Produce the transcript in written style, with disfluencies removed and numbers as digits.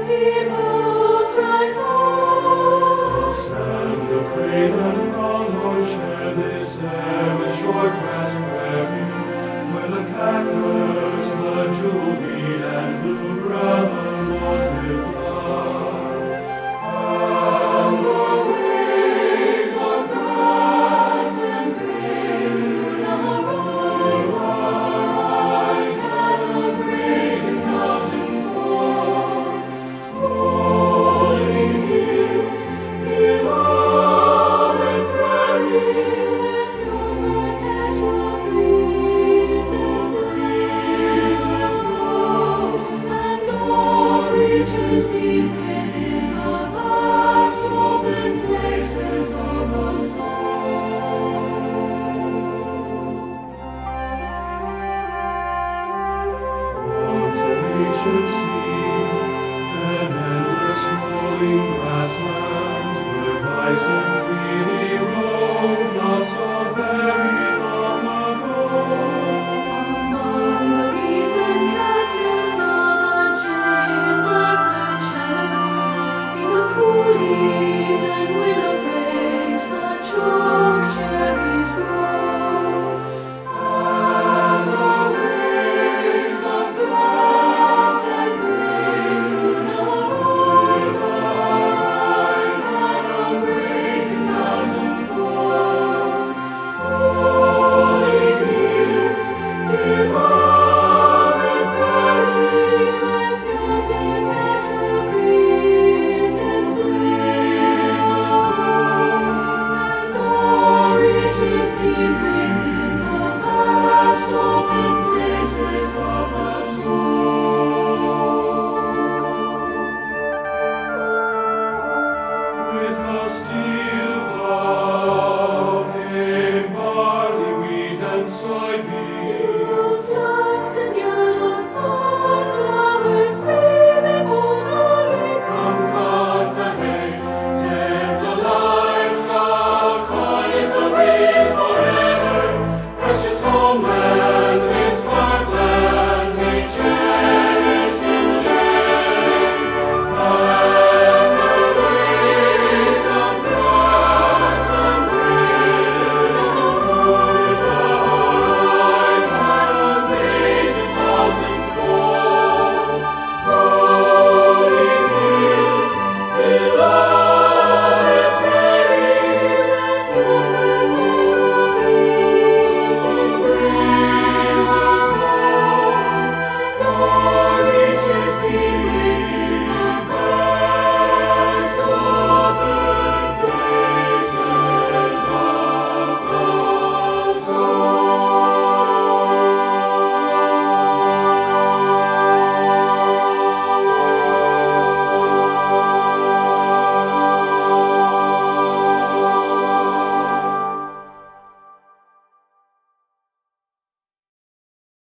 Peoples rise up. The sand, the crane, and pronghorn share this air with short grass prairie, where the cactus, the jewel-weed, and blue grama multiply. And the waves of grass and grain to the horizon rise at a great thousand fall. Rolling hills, beloved prairie, Perpetual breezes blow, and all reaches deep within the vast open places of the soul. Once an ancient sea, then endless rolling grasslands where bison